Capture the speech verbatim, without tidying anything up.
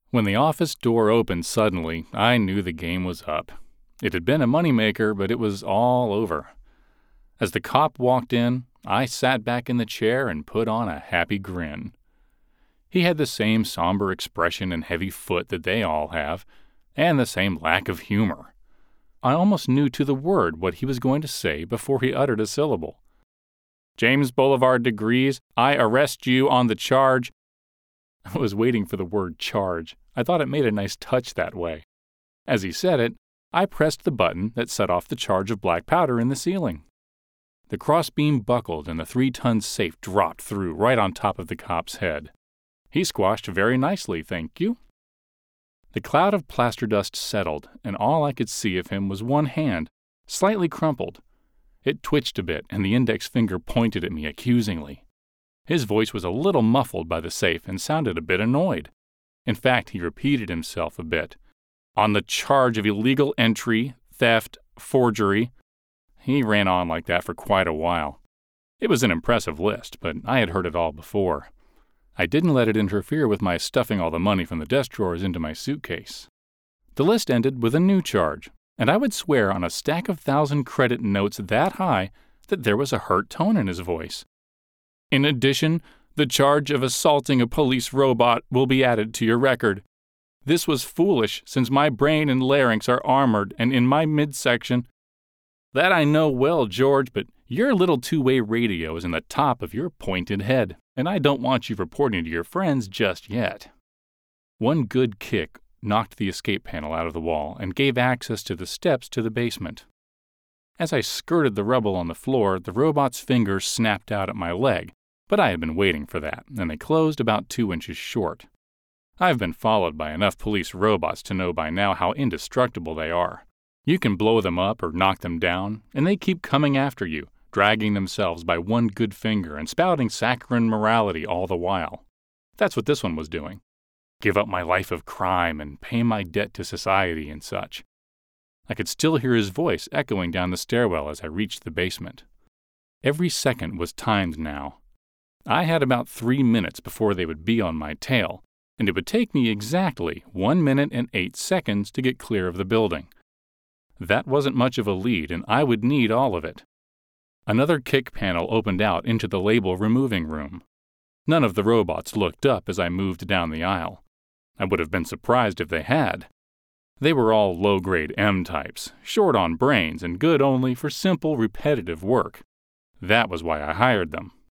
When the office door opened suddenly, I knew the game was up. It had been a moneymaker, but it was all over. As the cop walked in, I sat back in the chair and put on a happy grin. He had the same somber expression and heavy foot that they all have, and the same lack of humor. I almost knew to the word what he was going to say before he uttered a syllable. "James Boulevard Degrees, I arrest you on the charge." I was waiting for the word charge. I thought it made a nice touch that way. As he said it, I pressed the button that set off the charge of black powder in the ceiling. The crossbeam buckled and the three-ton safe dropped through right on top of the cop's head. He squashed very nicely, thank you. The cloud of plaster dust settled, and all I could see of him was one hand, slightly crumpled. It twitched a bit, and the index finger pointed at me accusingly. His voice was a little muffled by the safe and sounded a bit annoyed. In fact, he repeated himself a bit. "On the charge of illegal entry, theft, forgery." He ran on like that for quite a while. It was an impressive list, but I had heard it all before. I didn't let it interfere with my stuffing all the money from the desk drawers into my suitcase. The list ended with a new charge, and I would swear on a stack of thousand credit notes that high that there was a hurt tone in his voice. "In addition, the charge of assaulting a police robot will be added to your record. This was foolish, since my brain and larynx are armored and in my midsection. That I know well, George, but your little two-way radio is in the top of your pointed head, and I don't want you reporting to your friends just yet." One good kick knocked the escape panel out of the wall and gave access to the steps to the basement. As I skirted the rubble on the floor, the robot's fingers snapped out at my leg, but I had been waiting for that, and they closed about two inches short. I've been followed by enough police robots to know by now how indestructible they are. You can blow them up or knock them down, and they keep coming after you, dragging themselves by one good finger and spouting saccharine morality all the while. That's what this one was doing. Give up my life of crime and pay my debt to society and such. I could still hear his voice echoing down the stairwell as I reached the basement. Every second was timed now. I had about three minutes before they would be on my tail, and it would take me exactly one minute and eight seconds to get clear of the building. That wasn't much of a lead, and I would need all of it. Another kick panel opened out into the label removing room. None of the robots looked up as I moved down the aisle. I would have been surprised if they had. They were all low-grade M-types, short on brains and good only for simple, repetitive work. That was why I hired them.